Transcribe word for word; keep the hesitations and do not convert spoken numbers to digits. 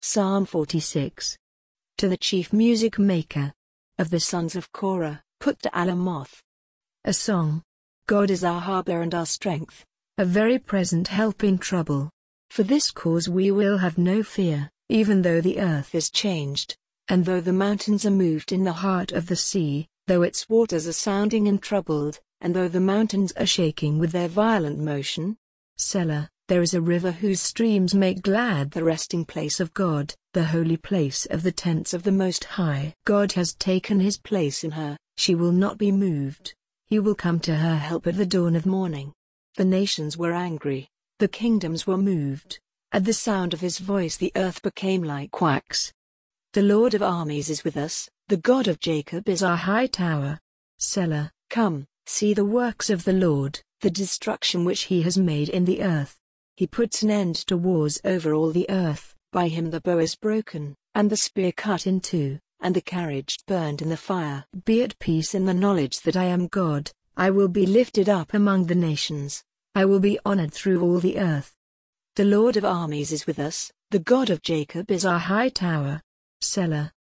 Psalm forty-six. To the chief music maker of the sons of Korah, put to Alamoth. A song. God is our harbour and our strength, a very present help in trouble. For this cause we will have no fear, even though the earth is changed, and though the mountains are moved in the heart of the sea, though its waters are sounding and troubled, and though the mountains are shaking with their violent motion. Selah. There is a river whose streams make glad the resting place of God, the holy place of the tents of the Most High. God has taken his place in her, she will not be moved. He will come to her help at the dawn of morning. The nations were angry, the kingdoms were moved. At the sound of his voice the earth became like wax. The Lord of armies is with us, the God of Jacob is our high tower. Selah. Come, see the works of the Lord, the destruction which he has made in the earth. He puts an end to wars over all the earth. By him the bow is broken, and the spear cut in two, and the carriage burned in the fire. Be at peace in the knowledge that I am God. I will be lifted up among the nations. I will be honored through all the earth. The Lord of armies is with us, the God of Jacob is our high tower. Selah.